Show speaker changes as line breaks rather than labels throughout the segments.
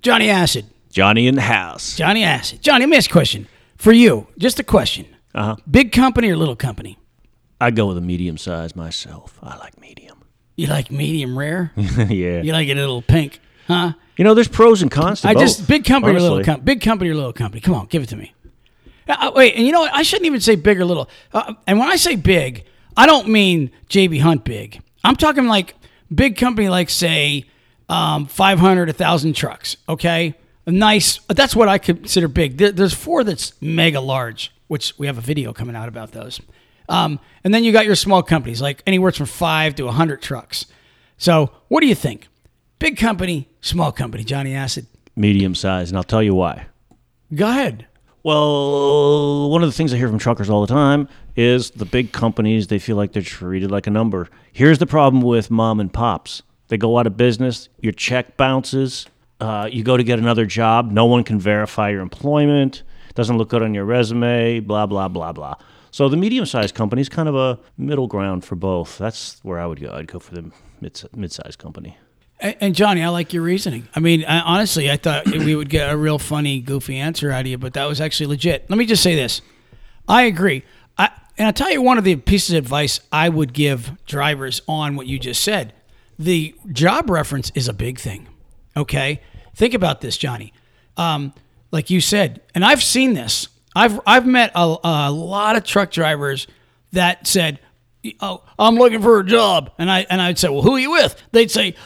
Johnny Acid.
Johnny in the house.
Johnny Acid. Johnny, let me ask you a question. For you, just a question.
Uh-huh.
Big company or little company?
I go with a medium size myself. I like medium.
You like medium rare?
Yeah.
You like it a little pink, huh?
There's pros and cons to both.
Big company
honestly.
or little company? Big company or little company? Come on, give it to me. Wait, and you know what? I shouldn't even say big or little. And when I say big, I don't mean J.B. Hunt big. I'm talking like big company, like say 500, 1,000 trucks. Okay, nice. That's what I consider big. There's 4 that's mega large, which we have a video coming out about those. And then you got your small companies, like anywhere from 5 to 100 trucks. So what do you think? Big company, small company, Johnny Acid?
Medium size, and I'll tell you why.
Go ahead.
Well, one of the things I hear from truckers all the time is the big companies, they feel like they're treated like a number. Here's the problem with mom and pops. They go out of business, your check bounces, you go to get another job, no one can verify your employment, doesn't look good on your resume, blah, blah, blah, blah. So the medium-sized company is kind of a middle ground for both. That's where I would go. I'd go for the mid-sized company.
And Johnny, I like your reasoning. I mean, honestly, I thought we would get a real funny, goofy answer out of you, but that was actually legit. Let me just say this. I agree. And I'll tell you one of the pieces of advice I would give drivers on what you just said. The job reference is a big thing, okay? Think about this, Johnny. Like you said, and I've seen this. I've met a lot of truck drivers that said, "Oh, I'm looking for a job," and I'd say, "Well, who are you with?" They'd say,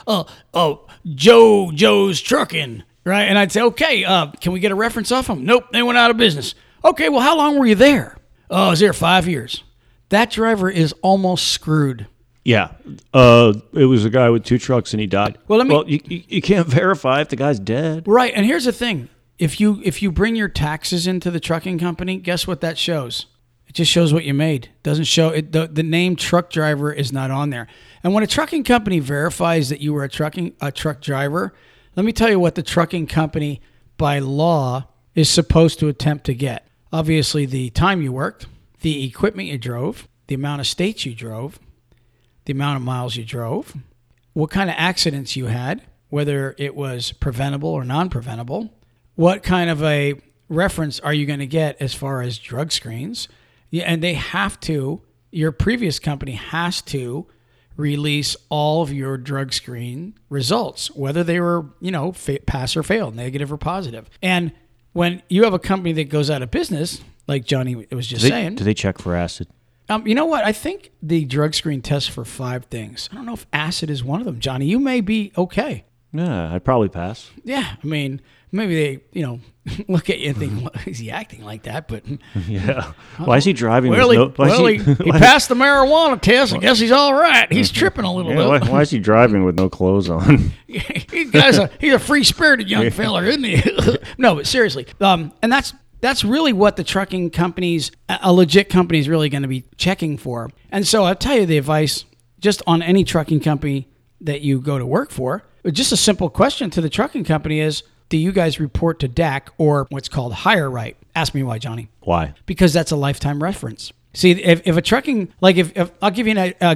Joe's Trucking," right? And I'd say, "Okay, can we get a reference off them?" "Nope, they went out of business." "Okay, well, how long were you there?" "Oh, I was there 5 years." That driver is almost screwed.
Yeah, it was a guy with 2 trucks and he died.
Well,
you can't verify if the guy's dead.
Right, and here's the thing: if you bring your taxes into the trucking company, guess what that shows? It just shows what you made. Doesn't show it. The name truck driver is not on there. And when a trucking company verifies that you were a truck driver, let me tell you what the trucking company by law is supposed to attempt to get. Obviously, the time you worked, the equipment you drove, the amount of states you drove, the amount of miles you drove, what kind of accidents you had, whether it was preventable or non-preventable, what kind of a reference are you going to get as far as drug screens. Yeah, and they have to, your previous company has to release all of your drug screen results, whether they were, pass or fail, negative or positive. And when you have a company that goes out of business, like Johnny was just saying.
Do they check for acid?
You know what? I think the drug screen tests for 5 things. I don't know if acid is one of them. Johnny, you may be okay.
Yeah, I'd probably pass.
Yeah, I mean, maybe they, look at you and think, well, is he acting like that? But
yeah, why is he driving?
Well, he passed the marijuana test. I guess he's all right. He's tripping a little bit.
Why is he driving with no clothes on?
He's a free-spirited young fella, isn't he? No, but seriously, and that's really what the trucking companies, a legit company, is really going to be checking for. And so I'll tell you the advice, just on any trucking company that you go to work for. Just a simple question to the trucking company is, do you guys report to DAC or what's called hire right? Ask me why, Johnny.
Why?
Because that's a lifetime reference. See, if a trucking, like if I'll give you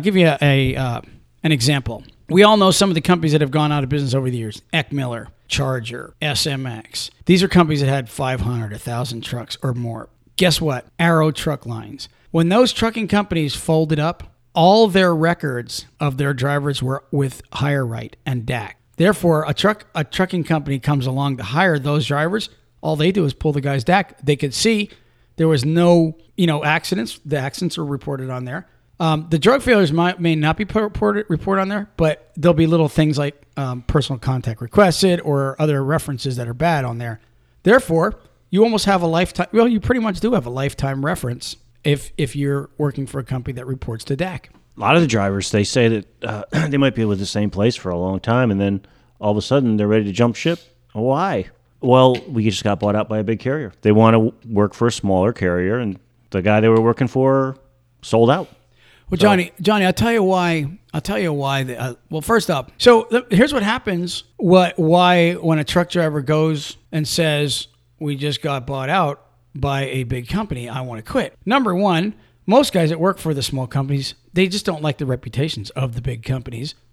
an example. We all know some of the companies that have gone out of business over the years. Eck Miller, Charger, SMX. These are companies that had 500, 1,000 trucks or more. Guess what? Arrow Truck Lines. When those trucking companies folded up, all their records of their drivers were with Hire Right and DAC. Therefore, a trucking company comes along to hire those drivers. All they do is pull the guy's DAC. They could see there was no, accidents. The accidents are reported on there. The drug failures may not be reported on there, but there'll be little things like personal contact requested or other references that are bad on there. Therefore, you almost have a lifetime. Well, you pretty much do have a lifetime reference if you're working for a company that reports to DAC.
A lot of the drivers, they say that they might be with the same place for a long time, and then all of a sudden they're ready to jump ship. Why? Well, we just got bought out by a big carrier. They want to work for a smaller carrier, and the guy they were working for sold out.
Well, Johnny, I'll tell you why. Well, first up, so here's what happens. Why when a truck driver goes and says, "We just got bought out by a big company, I want to quit." Number one, most guys that work for the small companies, they just don't like the reputations of the big companies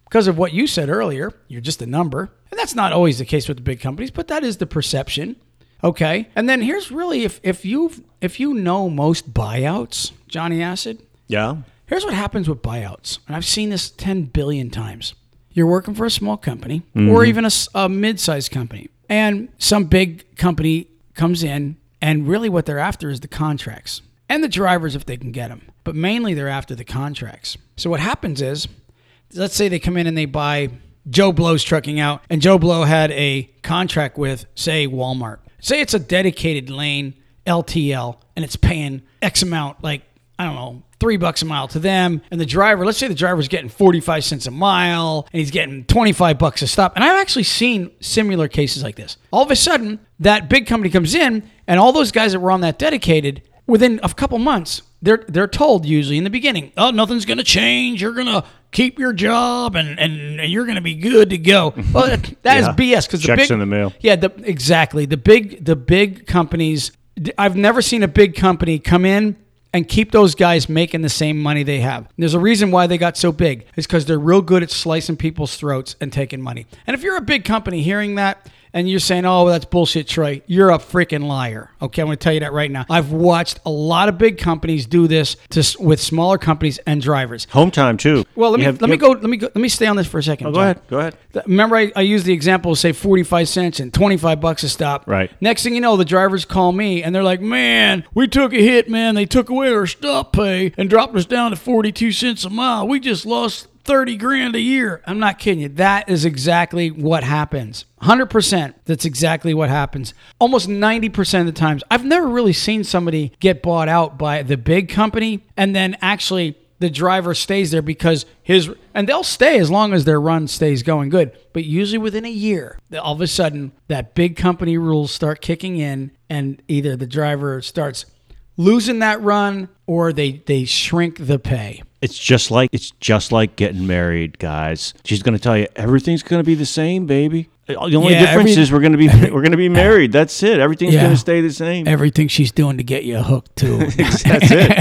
because of what you said earlier. You're just a number. And that's not always the case with the big companies, but that is the perception. Okay. And then here's really, if you know most buyouts, Johnny Acid,
Yeah.
here's what happens with buyouts. And I've seen this 10 billion times. You're working for a small company or even a mid-sized company. And some big company comes in, and really what they're after is the contracts and the drivers if they can get them. But mainly they're after the contracts. So what happens is, let's say they come in and they buy Joe Blow's trucking out, and Joe Blow had a contract with, say, Walmart. Say it's a dedicated lane, LTL, and it's paying X amount, like, I don't know, $3 a mile to them. And the driver, let's say the driver's getting 45 cents a mile and he's getting $25 a stop. And I've actually seen similar cases like this. All of a sudden, that big company comes in, and all those guys that were on that dedicated, within a couple months, they're told usually in the beginning, oh, nothing's going to change. You're going to keep your job and you're going to be good to go. Well, that is BS. Because
checks in the mail.
Yeah, exactly. The big companies, I've never seen a big company come in and keep those guys making the same money they have. There's a reason why they got so big. It's because they're real good at slicing people's throats and taking money. And if you're a big company hearing that and you're saying, oh, that's bullshit, Troy, you're a freaking liar. Okay, I'm going to tell you that right now. I've watched a lot of big companies do this with smaller companies and drivers.
Home time too.
Well, let me stay on this for a second.
Oh, go ahead.
Remember, I used the example of, say, 45 cents and $25 a stop.
Right.
Next thing you know, the drivers call me and they're like, man, we took a hit, man. They took away our stop pay and dropped us down to 42 cents a mile. We just lost 30 grand a year. I'm not kidding you. That is exactly what happens. 100%. That's exactly what happens. Almost 90% of the times. I've never really seen somebody get bought out by the big company and then actually the driver stays there because and they'll stay as long as their run stays going good. But usually within a year, all of a sudden, that big company rules start kicking in and either the driver starts losing that run or they shrink the pay.
It's just like getting married, guys. She's going to tell you everything's going to be the same, baby. The only difference is we're going to be married. That's it. Everything's going to stay the same.
Everything she's doing to get you hooked too.
That's it.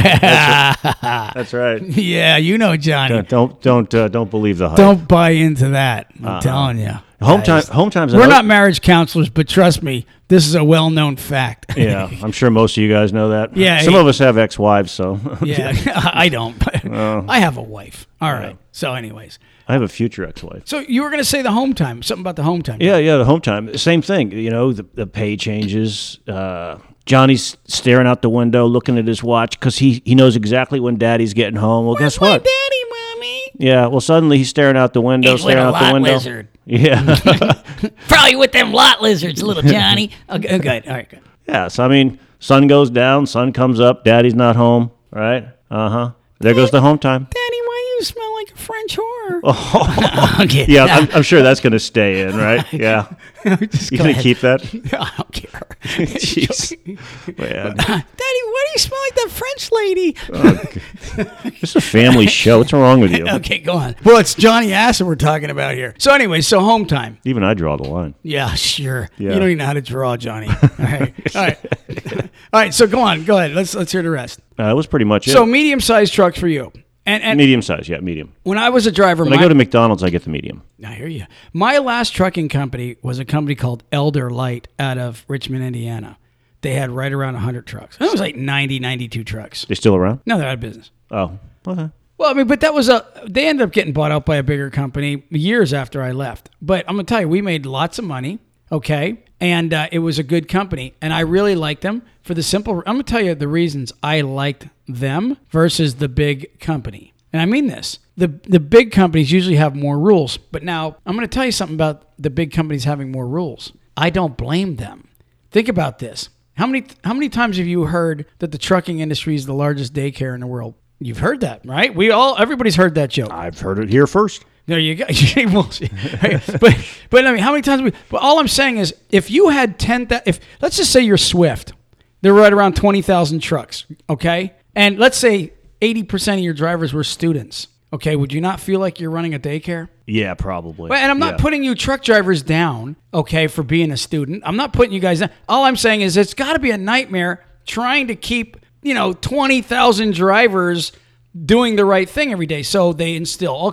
That's right.
Yeah, you know, Johnny.
Don't believe the hype.
Don't buy into that. I'm telling you.
Home times.
We're not marriage counselors, but trust me, this is a well-known fact.
Yeah, I'm sure most of you guys know that.
Yeah,
some of us have ex-wives, so.
Yeah, I don't. I have a wife. All right. So, anyways.
I have a future ex-wife.
So you were going to say the home time, something about the home time.
Yeah, the home time. Same thing. You know, the pay changes. Johnny's staring out the window, looking at his watch because he knows exactly when Daddy's getting home. Well,
Where's
guess what?
My daddy, Mommy?
Yeah. Well, suddenly he's staring out the window.
He's with a lot lizard.
Yeah.
Probably with them lot lizards, little Johnny. Okay, good. All right, good.
Yeah. So I mean, sun goes down, sun comes up. Daddy's not home. Right. There goes the home time.
Daddy, why you smell like a French whore?
Okay. Yeah, I'm sure that's going to stay in, right? Yeah. You going to keep that?
I don't care.
Jeez. Man.
Daddy, why do you smell like that French lady?
This is a family show. What's wrong with you?
Okay, go on. Well, it's Johnny Acid we're talking about here. So anyway, home time.
Even I draw the line.
Yeah, sure.
Yeah.
You don't even know how to draw, Johnny. All right. All right, so go on. Go ahead. Let's hear the rest.
That was pretty much it.
So medium-sized trucks for you. And
medium size, yeah, medium.
When I was a driver,
when I go to McDonald's, I get the medium.
I hear you. My last trucking company was a company called Elder Light out of Richmond, Indiana. They had right around 100 trucks. It was like 90, 92 trucks.
They still around?
No, they're out of business.
Oh, okay.
Well, I mean, but they ended up getting bought out by a bigger company years after I left. But I'm going to tell you, we made lots of money, okay? And it was a good company. And I really liked them for the simple, I'm going to tell you the reasons I liked them versus the big company. And I mean this. The big companies usually have more rules. But now I'm going to tell you something about the big companies having more rules. I don't blame them. Think about this. How many times have you heard that the trucking industry is the largest daycare in the world? You've heard that, right? Everybody's heard that joke.
I've heard it here first.
There you go. but I mean, how many times? But all I'm saying is, if you had let's just say you're Swift, they're right around 20,000 trucks, okay? And let's say 80% of your drivers were students. Okay, would you not feel like you're running a daycare?
Yeah, probably.
And I'm not putting you truck drivers down, okay, for being a student. I'm not putting you guys down. All I'm saying is it's got to be a nightmare trying to keep, 20,000 drivers doing the right thing every day. So they instill all kind of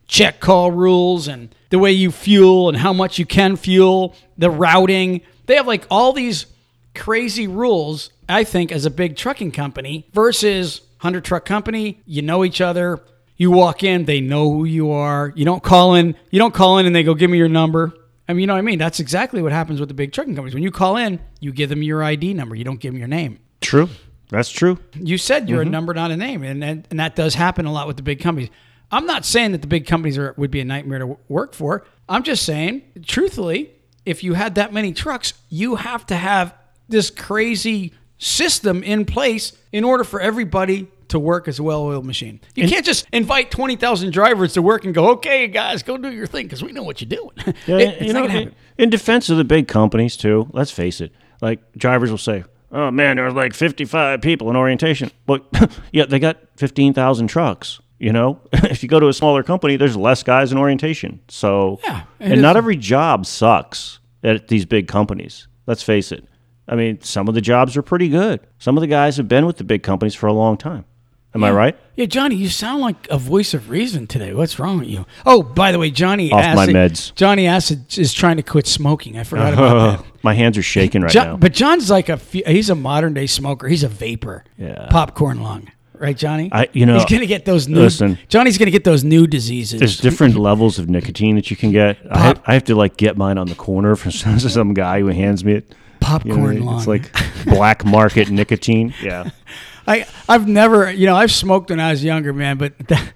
check call rules and the way you fuel and how much you can fuel, the routing. They have like all these crazy rules, I think, as a big trucking company versus 100 truck company. You know each other. You walk in, they know who you are. You don't call in and they go, give me your number. I mean, you know what I mean? That's exactly what happens with the big trucking companies. When you call in, you give them your ID number. You don't give them your name.
True. That's true.
You said you're a number, not a name. And that does happen a lot with the big companies. I'm not saying that the big companies would be a nightmare to work for. I'm just saying, truthfully, if you had that many trucks, you have to have this crazy system in place in order for everybody to work as a well-oiled machine. You can't just invite 20,000 drivers to work and go, okay, guys, go do your thing because we know what you're doing.
Yeah,
It's not gonna happen.
in defense of the big companies, too, let's face it, like drivers will say, oh, man, there are like 55 people in orientation. But, yeah, they got 15,000 trucks. You know, if you go to a smaller company, there's less guys in orientation. So,
Yeah,
and not every job sucks at these big companies. Let's face it. I mean, some of the jobs are pretty good. Some of the guys have been with the big companies for a long time. Am I right?
Yeah, Johnny, you sound like a voice of reason today. What's wrong with you? Oh, by the way, Johnny
Off my
Acid,
meds.
Johnny Acid is trying to quit smoking. I forgot about that.
My hands are shaking right now.
But John's like he's a modern day smoker. He's a vapor.
Yeah.
Popcorn lung. Right, Johnny?
He's
going to get those new...
Listen.
Johnny's going to get those new diseases.
There's different levels of nicotine that you can get. I have to like get mine on the corner from some guy who hands me it.
Popcorn lung.
It's like black market nicotine. Yeah.
I've never, I've smoked when I was younger, man, but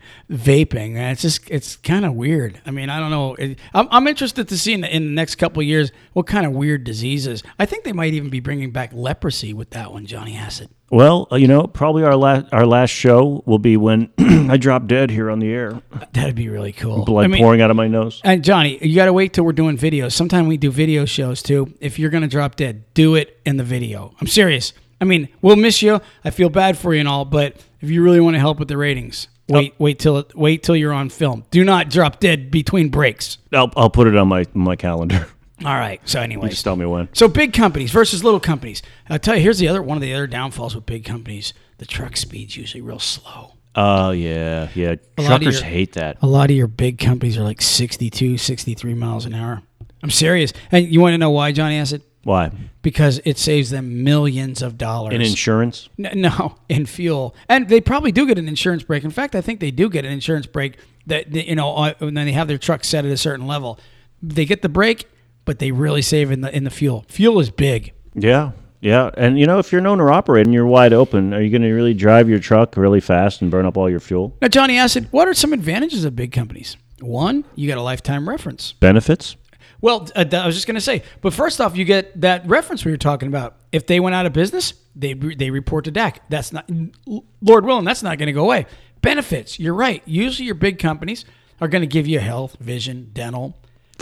vaping, man, it's kind of weird. I mean, I don't know. I'm interested to see in the next couple of years what kind of weird diseases. I think they might even be bringing back leprosy with that one, Johnny Acid.
Well, probably our last show will be when I drop dead here on the air.
That'd be really cool.
Blood pouring out of my nose.
And Johnny, you got to wait till we're doing videos. Sometime we do video shows too. If you're going to drop dead, do it in the video. I'm serious. I mean, we'll miss you. I feel bad for you and all, but if you really want to help with the ratings, wait till you're on film. Do not drop dead between breaks.
I'll put it on my calendar.
All right. So anyways,
Just tell me when.
So big companies versus little companies. I'll tell you, here's one of the other downfalls with big companies. The truck speed's usually real slow.
Oh, yeah. Truckers hate that.
A lot of your big companies are like 62, 63 miles an hour. I'm serious. And you want to know why, Johnny Acid?
Why?
Because it saves them millions of dollars.
In insurance?
No, in fuel. And they probably do get an insurance break. In fact, I think they do get an insurance break that, when they have their truck set at a certain level. They get the break, but they really save in the fuel. Fuel is big.
Yeah. And, if you're an owner operator and you're wide open, are you going to really drive your truck really fast and burn up all your fuel?
Now, Johnny Acid, what are some advantages of big companies? One, you got a lifetime reference.
Benefits?
Well, I was just going to say, but first off, you get that reference we were talking about. If they went out of business, they report to DAC. That's not, Lord willing, that's not going to go away. Benefits, you're right. Usually your big companies are going to give you health, vision, dental.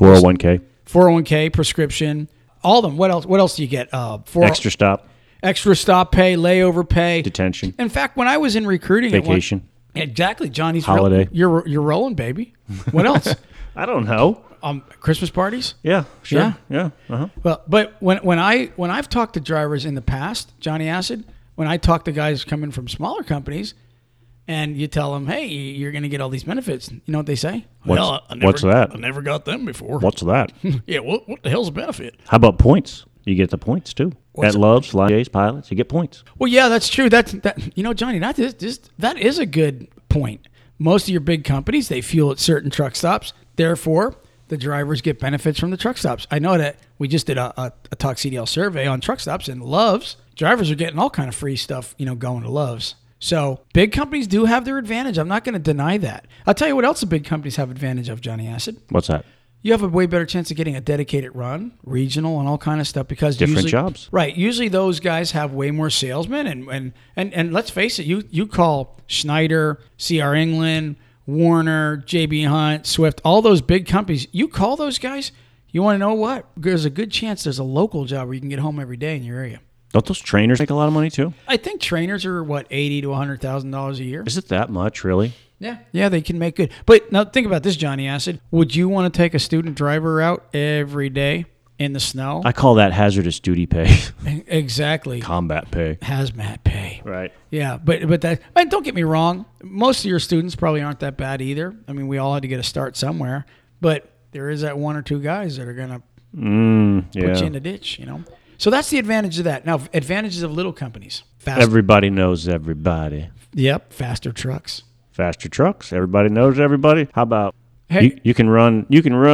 401k,
prescription, all of them. What else do you get?
Extra stop
pay, layover pay,
detention.
In fact, when I was in recruiting,
vacation.
Exactly, Johnny's
holiday.
You're rolling, baby. What else?
I don't know.
Christmas parties?
Yeah, sure. Yeah. Uh-huh.
Well, but when I've talked to drivers in the past, Johnny Acid, when I talk to guys coming from smaller companies, and you tell them, hey, you're going to get all these benefits, you know what they say?
What's that?
I never got them before.
What's that?
Yeah, what the hell's a benefit?
How about points? You get the points too. At Love's, Jays, Pilots, you get points.
Well, yeah, that's true. Johnny, that is a good point. Most of your big companies, they fuel at certain truck stops. Therefore, the drivers get benefits from the truck stops. I know that we just did a Talk CDL survey on truck stops, and Love's drivers are getting all kind of free stuff, going to Love's. So big companies do have their advantage. I'm not going to deny that. I'll tell you what else the big companies have advantage of, Johnny Acid.
What's that?
You have a way better chance of getting a dedicated run, regional, and all kind of stuff because
different jobs.
Right. Usually those guys have way more salesmen, and let's face it, you call Schneider, CR England, Warner, JB Hunt, Swift, all those big companies. You call those guys. You want to know what? There's a good chance there's a local job where you can get home every day in your area.
Don't those trainers make a lot of money too?
I think trainers are $80,000 to $100,000 a year.
Is it that much, really?
Yeah, they can make good. But now think about this, Johnny Acid. Would you want to take a student driver out every day in the snow.
I call that hazardous duty pay,
Exactly.
combat pay.
Hazmat pay.
Right.
Yeah, but that, and don't get me wrong, most of your students probably aren't that bad either. I mean, we all had to get a start somewhere, but there is that one or two guys that are going to put you in the ditch, you know. So that's the advantage of that. Now, advantages of little companies.
Everybody knows everybody.
Yep, faster trucks.
Faster trucks. Everybody knows everybody. How about
Hey,
you can run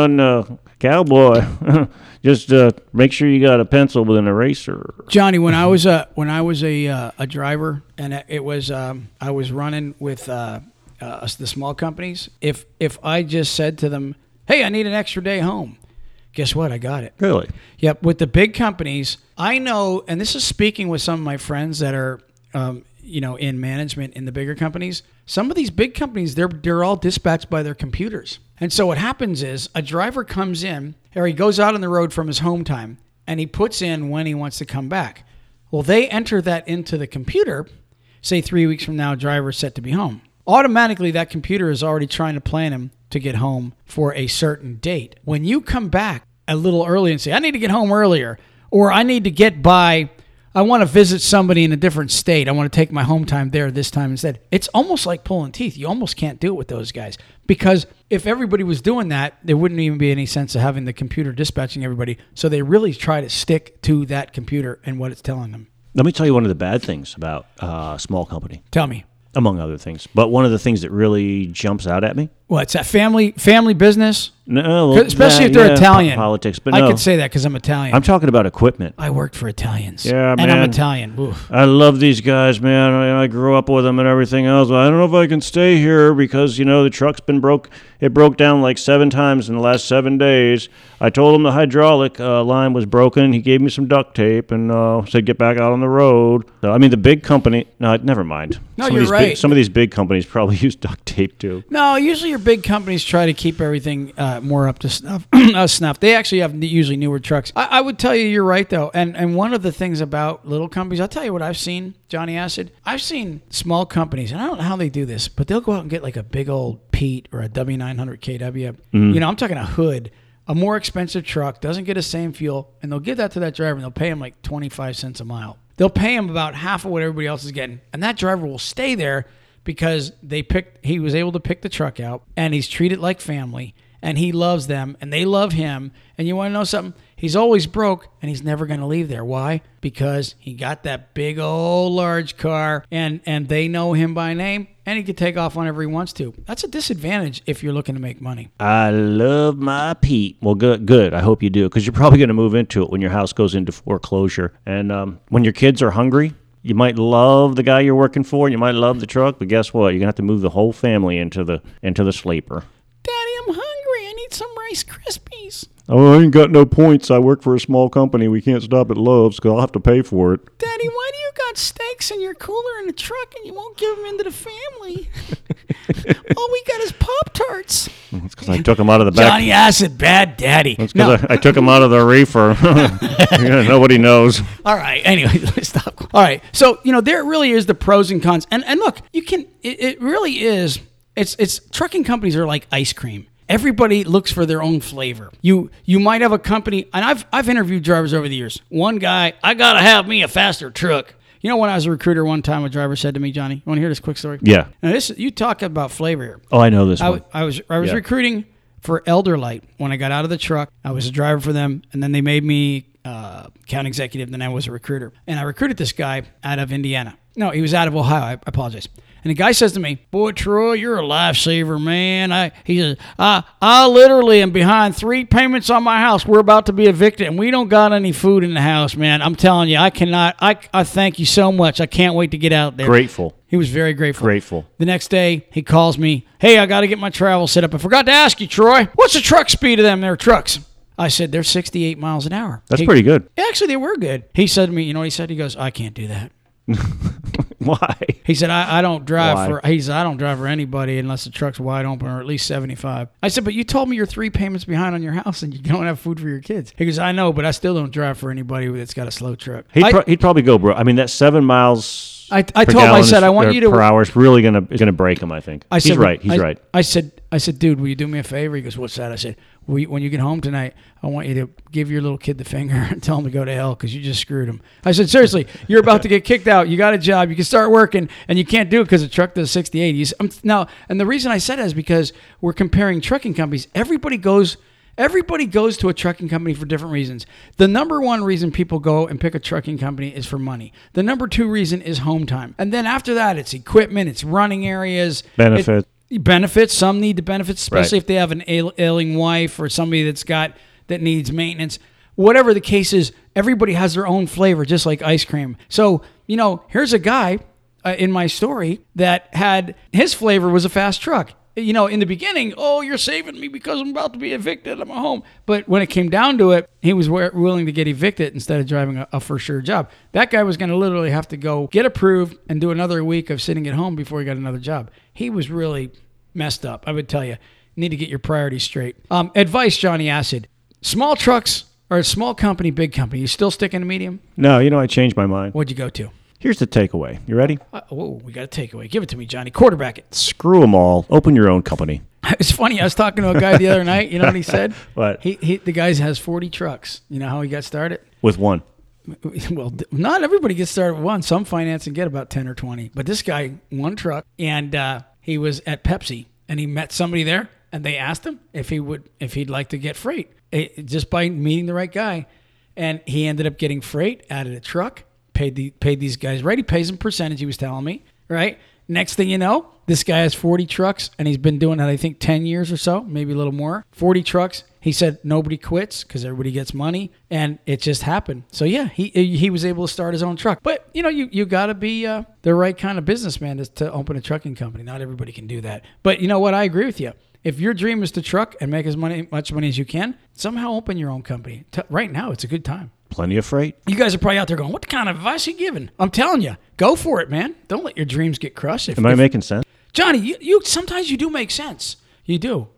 cowboy. Just make sure you got a pencil with an eraser.
Johnny, when I was a driver, and it was I was running with the small companies. If I just said to them, "Hey, I need an extra day home," guess what? I got it.
Really?
Yep. With the big companies, I know, and this is speaking with some of my friends that are in management in the bigger companies. Some of these big companies, they're all dispatched by their computers. And so what happens is a driver comes in, or he goes out on the road from his home time, and he puts in when he wants to come back. Well, they enter that into the computer. Say 3 weeks from now, driver's set to be home. Automatically, that computer is already trying to plan him to get home for a certain date. When you come back a little early and say, I need to get home earlier, or I need to get by, I want to visit somebody in a different state, I want to take my home time there this time instead. It's almost like pulling teeth. You almost can't do it with those guys. Because if everybody was doing that, there wouldn't even be any sense of having the computer dispatching everybody. So they really try to stick to that computer and what it's telling them.
Let me tell you one of the bad things about a small company.
Tell me.
Among other things. But one of the things that really jumps out at me.
What's that, family business?
No,
especially if they're Italian.
Politics, but
I
no.
could say that because I'm Italian.
I'm talking about equipment.
I worked for Italians.
Yeah,
and
man.
I'm Italian. Oof.
I love these guys, man. I grew up with them and everything else. I don't know if I can stay here because, the truck's been broke. It broke down like 7 times in the last 7 days. I told him the hydraulic line was broken. He gave me some duct tape and said, get back out on the road. So, I mean, the big company, no, never mind.
No, you're right.
Some of these big companies probably use duct tape too.
No, usually your big companies try to keep everything more up to snuff. They actually have usually newer trucks. I would tell you're right, though. And one of the things about little companies, I'll tell you what I've seen, Johnny Acid. I've seen small companies, and I don't know how they do this, but they'll go out and get like a big old Pete or a W900 KW. I'm talking a hood, a more expensive truck, doesn't get the same fuel, and they'll give that to that driver, and they'll pay him like 25 cents a mile. They'll pay him about half of what everybody else is getting, and that driver will stay there because he was able to pick the truck out, and he's treated like family, and he loves them, and they love him. And you want to know something? He's always broke, and he's never going to leave there. Why? Because he got that big old large car, and they know him by name, and he can take off whenever he wants to. That's a disadvantage if you're looking to make money.
I love my Pete. Well, good. I hope you do, because you're probably going to move into it when your house goes into foreclosure. And when your kids are hungry, you might love the guy you're working for, and you might love the truck, but guess what? You're going to have to move the whole family into the sleeper.
Daddy, I'm hungry. I need some Rice Krispies.
Oh, I ain't got no points. I work for a small company. We can't stop at Love's because I'll have to pay for it.
Daddy, why do you got steaks in your cooler in the truck and you won't give them into the family? All we got is Pop-Tarts.
It's because I took them out of the back.
Johnny Acid, bad daddy.
That's because I took them out of the reefer. Nobody knows.
All right. Anyway, let's stop. All right. So, there really is the pros and cons. And look, it really is. It's trucking companies are like ice cream. Everybody looks for their own flavor. You might have a company, and I've interviewed drivers over the years. One guy, I gotta have me a faster truck. When I was a recruiter one time, a driver said to me, Johnny, you want to hear this quick story?
Yeah.
Now you talk about flavor here.
Oh, I know this one.
I was recruiting for Elderlight when I got out of the truck. I was a driver for them, and then they made me account executive. Then I was a recruiter, and I recruited this guy out of Indiana. No, he was out of Ohio. I apologize. And the guy says to me, boy, Troy, you're a lifesaver, man. He says, I literally am behind 3 payments on my house. We're about to be evicted, and we don't got any food in the house, man. I'm telling you, I cannot. I thank you so much. I can't wait to get out there.
Grateful.
He was very grateful.
Grateful.
The next day, he calls me, hey, I got to get my travel set up. I forgot to ask you, Troy, what's the truck speed of them there trucks? I said, they're 68 miles an hour.
That's pretty good.
Actually, they were good. He said to me, you know what he said? He goes, I can't do that.
Why?
He said, I don't drive I don't drive for anybody unless the truck's wide open or at least 75. I said, but you told me you're 3 payments behind on your house and you don't have food for your kids. He goes, I know, but I still don't drive for anybody that's got a slow truck.
He'd probably go, bro. I mean, that 7 miles
I told him, I said, I want you to
per hour is really gonna break him, I think. He's right.
I said, I said, dude, will you do me a favor? He goes, what's that? I said, when you get home tonight, I want you to give your little kid the finger and tell him to go to hell because you just screwed him. I said, seriously, you're about to get kicked out. You got a job. You can start working, and you can't do it because the truck does 60-80. Now, and the reason I said that is because we're comparing trucking companies. Everybody goes to a trucking company for different reasons. The number one reason people go and pick a trucking company is for money. The number two reason is home time. And then after that, it's equipment, it's running areas. Benefits. Some need the benefits, especially if they have an ailing wife or somebody that needs maintenance. Whatever the case is, everybody has their own flavor, just like ice cream. So, here's a guy in my story that had his flavor was a fast truck. In the beginning, you're saving me because I'm about to be evicted. I'm at home. But when it came down to it, he was willing to get evicted instead of driving a for sure job. That guy was going to literally have to go get approved and do another week of sitting at home before he got another job. He was really messed up. I would tell you, need to get your priorities straight. Advice, Johnny Acid. Small trucks or a small company, big company. You still sticking to medium?
No, I changed my mind.
What'd you go to?
Here's the takeaway. You ready?
We got a takeaway. Give it to me, Johnny. Quarterback it.
Screw them all. Open your own company.
It's funny. I was talking to a guy the other night. You know what he said?
What?
The guy has 40 trucks. You know how he got started?
With one.
Well, not everybody gets started with one. Some finance and get about 10 or 20. But this guy, one truck, and he was at Pepsi, and he met somebody there, and they asked him if he'd like to get freight, just by meeting the right guy. And he ended up getting freight, added a truck, paid these guys right. He pays them percentage, he was telling me, right? Next thing you know, this guy has 40 trucks, and he's been doing it, I think, 10 years or so, maybe a little more. 40 trucks. He said nobody quits because everybody gets money, and it just happened. So, yeah, he was able to start his own truck. But, you got to be the right kind of businessman to open a trucking company. Not everybody can do that. But you know what? I agree with you. If your dream is to truck and make as much money as you can, somehow open your own company. Right now, it's a good time.
Plenty of freight.
You guys are probably out there going, what kind of advice are you giving? I'm telling you, go for it, man. Don't let your dreams get crushed.
Am I making sense?
Johnny, you sometimes you do make sense. You do.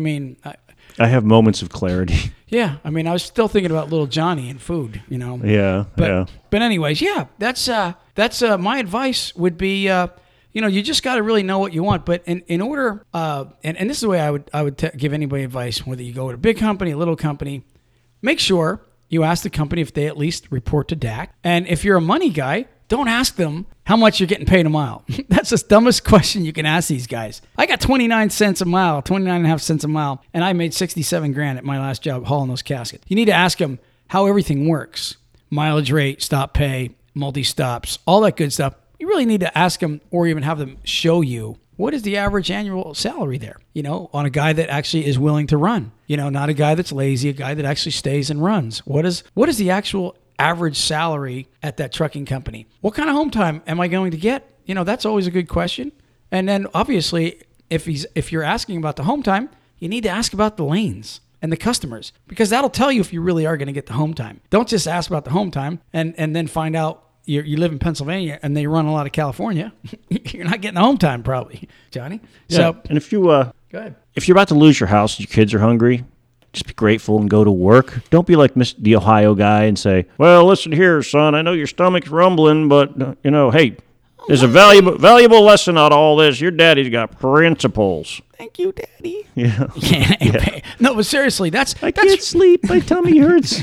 I have moments of clarity.
Yeah. I was still thinking about little Johnny and food,
Yeah.
But anyways, yeah, that's my advice would be, you just got to really know what you want. But in order, and this is the way I would give anybody advice, whether you go to a big company, a little company, make sure you ask the company if they at least report to DAC. And if you're a money guy, don't ask them how much you're getting paid a mile. That's the dumbest question you can ask these guys. I got 29 cents a mile, 29 and a half cents a mile, and I made 67 grand at my last job hauling those caskets. You need to ask them how everything works. Mileage rate, stop pay, multi-stops, all that good stuff. You really need to ask them or even have them show you what is the average annual salary there, on a guy that actually is willing to run, not a guy that's lazy, a guy that actually stays and runs. What is the actual average salary at that trucking company? What kind of home time am I going to get? That's always a good question. And then obviously, if you're asking about the home time, you need to ask about the lanes and the customers, because that'll tell you if you really are going to get the home time. Don't just ask about the home time and then find out you live in Pennsylvania and they run a lot of California. You're not getting the home time probably, Johnny.
Yeah.
So,
and if
go ahead.
If you're about to lose your house, your kids are hungry, just be grateful and go to work. Don't be like the Ohio guy and say, well, listen here, son, I know your stomach's rumbling, but, hey, there's a valuable lesson out of all this. Your daddy's got principles.
Thank you, Daddy.
Yeah.
No, but seriously,
I can't sleep. My tummy hurts.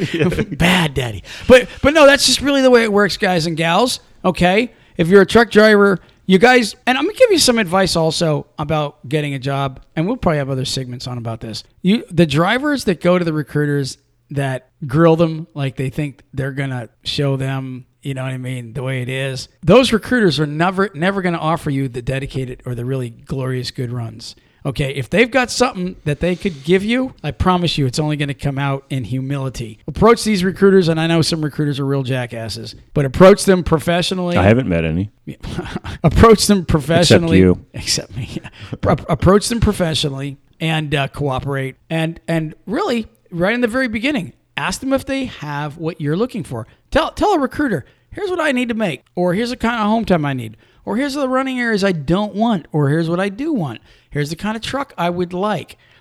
Bad Daddy. But no, that's just really the way it works, guys and gals. Okay? If you're a truck driver, you guys, and I'm going to give you some advice also about getting a job, and we'll probably have other segments on about this. The drivers that go to the recruiters that grill them like they think they're going to show them, the way it is. Those recruiters are never going to offer you the dedicated or the really glorious good runs. Okay, if they've got something that they could give you, I promise you it's only going to come out in humility. Approach these recruiters, and I know some recruiters are real jackasses, but approach them professionally.
I haven't met any.
Approach them professionally.
Except you.
Except me. Approach them professionally and cooperate. And really, right in the very beginning, ask them if they have what you're looking for. Tell a recruiter, here's what I need to make, or here's the kind of home time I need, or here's the running areas I don't want, or here's what I do want. Here's the kind of truck I would like,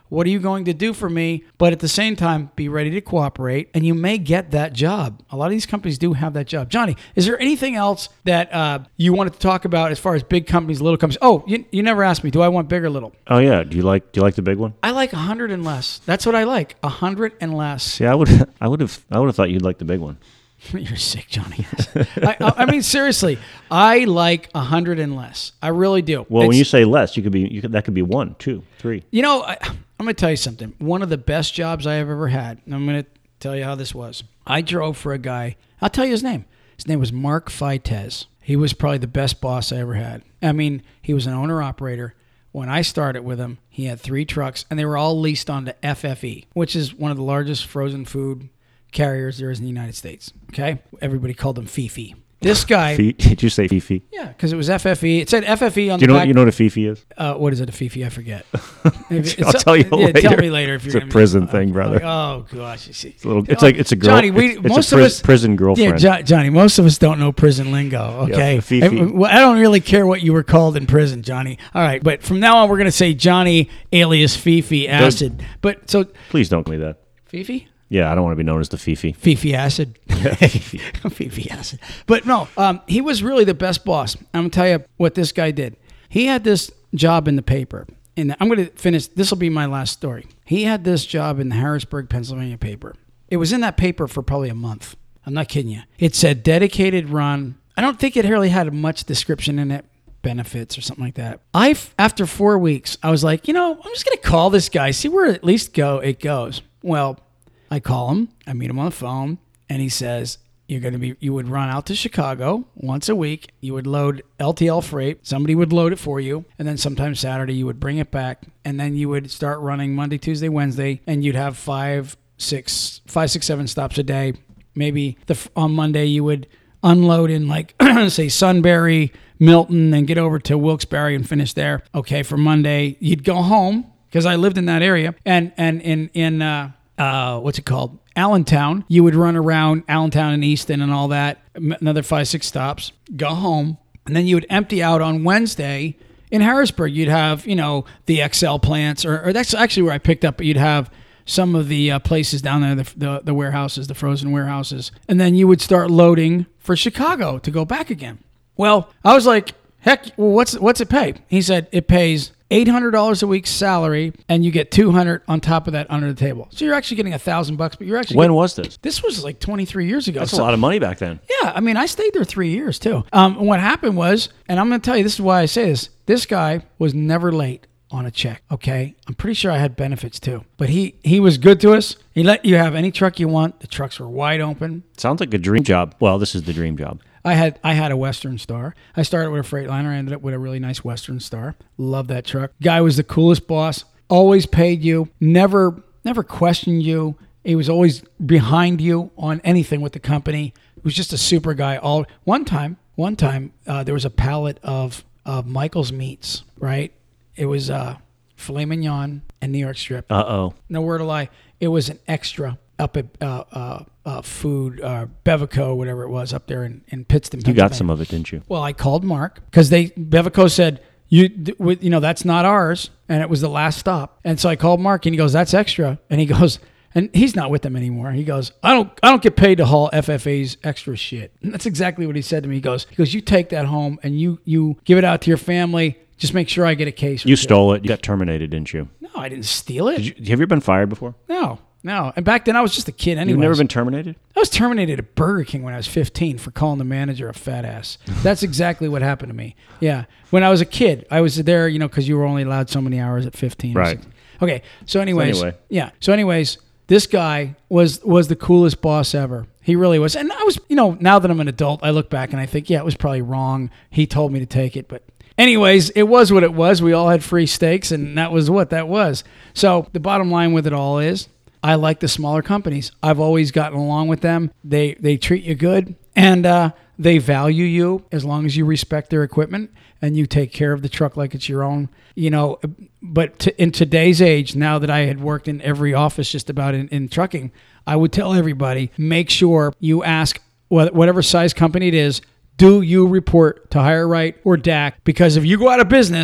What are you going to do for me? But at the same time, be ready to cooperate, and you may get that job. A lot of these companies do have that job. Johnny, is there anything else that you wanted to talk about as far as big companies, little companies? Oh, you never asked me. Do I want big or little?
Oh yeah. Do you like the big one?
I like 100 and less. That's what I like. 100 and less.
See, I would have thought you'd like the big one.
You're sick, Johnny. I mean, seriously, I like 100 and less. I really do.
Well, when you say less, that could be 1, 2, 3.
You know, I'm going to tell you something. One of the best jobs I have ever had, and I'm going to tell you how this was. I drove for a guy. I'll tell you his name. His name was Mark Fitez. He was probably the best boss I ever had. I mean, he was an owner-operator. When I started with him, he had 3 trucks, and they were all leased onto FFE, which is one of the largest frozen food carriers there is in the United States. Okay? Everybody called him Fifi. This guy...
Did you say Fifi?
Yeah, because it was FFE. It said FFE on
the
back.
You know what a Fifi is?
What is it, a Fifi? I forget.
I'll tell you later.
Tell me later if you're
It's a prison thing, brother.
Oh, gosh.
It's a girl.
Johnny,
prison girlfriend.
Yeah, Johnny, most of us don't know prison lingo, okay?
Yeah, Fifi.
I don't really care what you were called in prison, Johnny. All right, but from now on, we're going to say Johnny alias Fifi Acid. But so...
Please don't call me that.
Fifi?
Yeah, I don't want to be known as the Fifi.
Fifi Acid. Fifi Acid. But no, he was really the best boss. I'm going to tell you what this guy did. He had this job in the paper. And I'm going to finish. This will be my last story. He had this job in the Harrisburg, Pennsylvania paper. It was in that paper for probably a month. I'm not kidding you. It said dedicated run. I don't think it really had much description in it. Benefits or something like that. After 4 weeks, I was like, I'm just going to call this guy, see where it goes. Well, I call him, I meet him on the phone, and he says, you would run out to Chicago once a week, you would load LTL freight, somebody would load it for you, and then sometimes Saturday you would bring it back, and then you would start running Monday, Tuesday, Wednesday, and you'd have 5, 6, 7 stops a day. Maybe on Monday you would unload in like, say, Sunbury, Milton, and get over to Wilkes-Barre and finish there. Okay, for Monday, you'd go home, because I lived in that area, and in what's it called? Allentown. You would run around Allentown and Easton and all that. Another 5, 6 stops. Go home. And then you would empty out on Wednesday in Harrisburg. You'd have, the XL plants, or that's actually where I picked up, but you'd have some of the places down there, the warehouses, the frozen warehouses. And then you would start loading for Chicago to go back again. Well, I was like, heck, well, what's it pay? He said it pays $800 a week salary, and you get $200 on top of that under the table. So you're actually getting $1,000, but you're actually
when was this?
This was like 23 years ago.
That's a lot of money back then.
Yeah, I mean, I stayed there 3 years too. What happened was, and I'm going to tell you, this is why I say this. This guy was never late on a check. Okay, I'm pretty sure I had benefits too, but he was good to us. He let you have any truck you want. The trucks were wide open.
Sounds like a dream job. Well, this is the dream job.
I had a Western Star. I started with a Freightliner. I ended up with a really nice Western Star. Love that truck. Guy was the coolest boss. Always paid you. Never questioned you. He was always behind you on anything with the company. He was just a super guy. One time, there was a pallet of Michael's Meats. Right? It was filet mignon and New York strip.
Uh-oh.
No word of lie. It was an extra up at food, Bevico, whatever it was, up there in Pittston, Pennsylvania.
You got some of it, didn't you?
Well, I called Mark because Bevico said, that's not ours, and it was the last stop. And so I called Mark, and he goes, that's extra. And he goes, and he's not with them anymore. He goes, I don't get paid to haul FFA's extra shit. And that's exactly what he said to me. He goes, you take that home and you give it out to your family. Just make sure I get a case.
You stole it. You got terminated, didn't you?
No, I didn't steal it.
Have you ever been fired before?
No. And back then I was just a kid anyway.
You've never been terminated?
I was terminated at Burger King when I was 15 for calling the manager a fat ass. That's exactly what happened to me. Yeah. When I was a kid, I was there, because you were only allowed so many hours at 15.
Right.
Okay. So anyways. Yeah. So anyways, this guy was the coolest boss ever. He really was. And I was, now that I'm an adult, I look back and I think, yeah, it was probably wrong. He told me to take it, but anyways, it was what it was. We all had free steaks, and that was what that was. So the bottom line with it all is, I like the smaller companies. I've always gotten along with them. They treat you good, and they value you as long as you respect their equipment and you take care of the truck like it's your own. But in today's age, now that I had worked in every office just about in trucking, I would tell everybody, make sure you ask whatever size company it is, do you report to Hire Right or DAC? Because if you go out of business,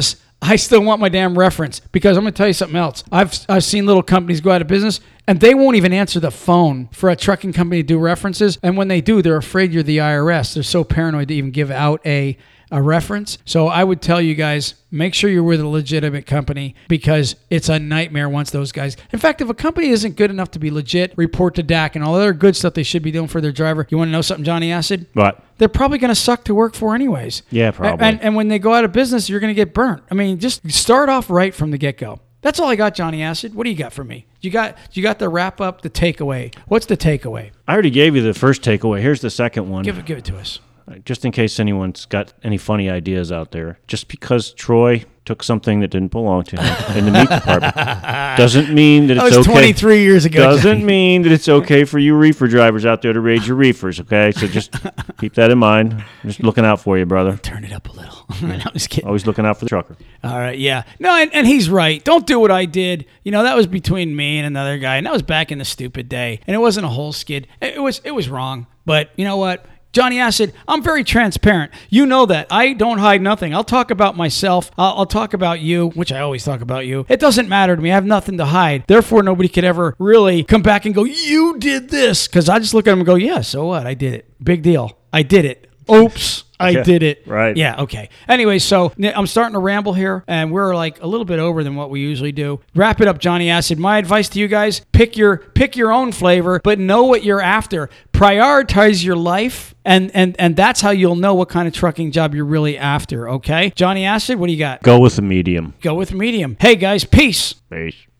I still want my damn reference because I'm going to tell you something else. I've seen little companies go out of business and they won't even answer the phone for a trucking company to do references. And when they do, they're afraid you're the IRS. They're so paranoid to even give out a reference. So I would tell you guys, make sure you're with a legitimate company because it's a nightmare once those guys. In fact, if a company isn't good enough to be legit, report to DAC and all the other good stuff they should be doing for their driver. You want to know something, Johnny Acid?
What?
They're probably going to suck to work for anyways.
Yeah, probably.
And when they go out of business, you're going to get burnt. I mean, just start off right from the get-go. That's all I got, Johnny Acid. What do you got for me? You got the wrap up, the takeaway. What's the takeaway?
I already gave you the first takeaway. Here's the second one.
Give it to us.
Just in case anyone's got any funny ideas out there. Just because Troy took something that didn't belong to him in the meat department doesn't mean that it's okay.
That was 23 years ago.
Doesn't mean that it's okay for you reefer drivers out there to raise your reefers, okay? So just keep that in mind. I'm just looking out for you, brother.
Turn it up a little. I'm just kidding.
Always looking out for the trucker.
All right, yeah. No, and he's right. Don't do what I did. You know, that was between me and another guy, and that was back in the stupid day. And it wasn't a whole skid. It was wrong. But you know what? Johnny Acid, I'm very transparent. You know that. I don't hide nothing. I'll talk about myself. I'll talk about you, which I always talk about you. It doesn't matter to me. I have nothing to hide. Therefore, nobody could ever really come back and go, you did this. Because I just look at them and go, yeah, so what? I did it. Big deal. I did it. Oops. I did it.
Right.
Yeah, okay. Anyway, so I'm starting to ramble here, and we're like a little bit over than what we usually do. Wrap it up, Johnny Acid. My advice to you guys, pick your own flavor, but know what you're after. Prioritize your life, and that's how you'll know what kind of trucking job you're really after, okay? Johnny Acid, what do you got?
Go with the medium.
Go with medium. Hey, guys, peace.
Peace.